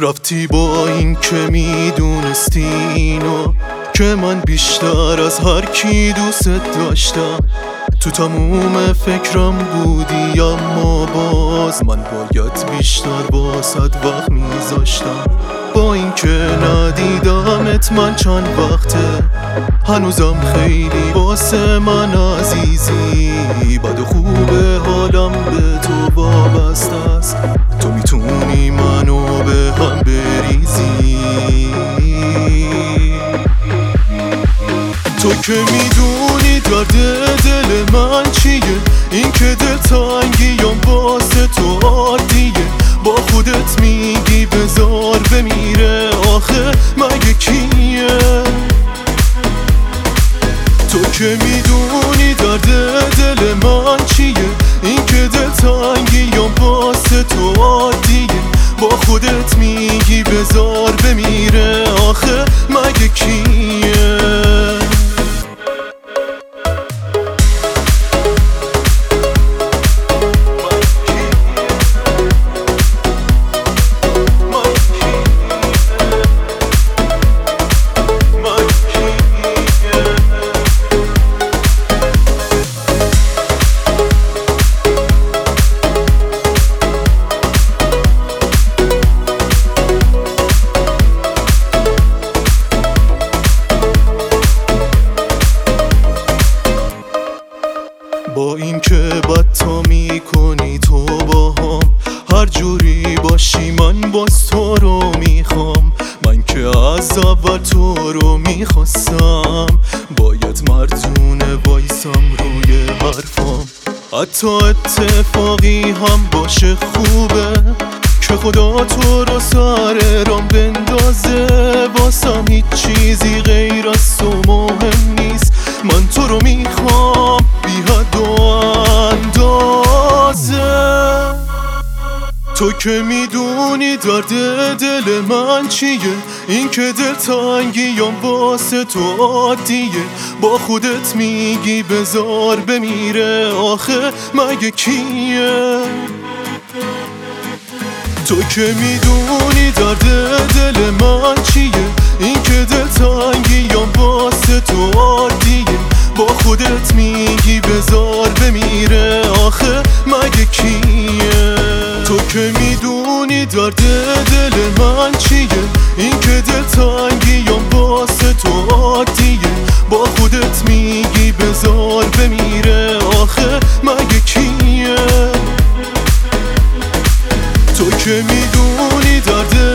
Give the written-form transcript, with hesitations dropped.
رفتی با این که میدونستی اینو، که من بیشتر از هر کی دوست داشتم. تو تموم فکرم بودی اما باز من باید بیشتر واسد وقت میذاشتم. با این که ندیدمت من چند وقته، هنوزم خیلی واسه من عزیزی. بد و خوب حالم به تو وابسته است، تو میتونی منو به هم بریزی. تو که میدونی درد دل من چیه، این که دلتنگیم واسه تو عادیه. با خودت میگی بذار بمیره، آخه مگه کیه؟ تو که میدونی درد دل من چیه، این که دلتنگیم واسه تو عادیه. با خودت میگی بذار بمیره، آخه مگه کیه؟ با این که بد تو میکنی تو با هم، هر جوری باشی من باز تو رو میخوام. من که از اول تو رو میخواستم، باید مردونه وایسم روی حرفام. حتی اتفاقی هم باشه خوبه، که خدا تو رو سر رام بندازه. واسم هیچ چیزی غیر از تو مهم نیست، من تو رو میخوام بی حد و اندازه. تو که میدونی درد دل من چیه، این که دلتنگیم واسه تو عادیه. با خودت میگی بذار بمیره، آخه مگه کیه؟ تو که میدونی درد دل من چیه، این که دلتنگیم واسه تو عادیه. با خودت میگی بذار بمیره، آخه مگه کیه؟ تو که میدونی درد دل من چیه، این که دلتنگیم واسه تو عادیه. با خودت میگی بذار بمیره، آخه مگه کیه؟ تو که میدونی درد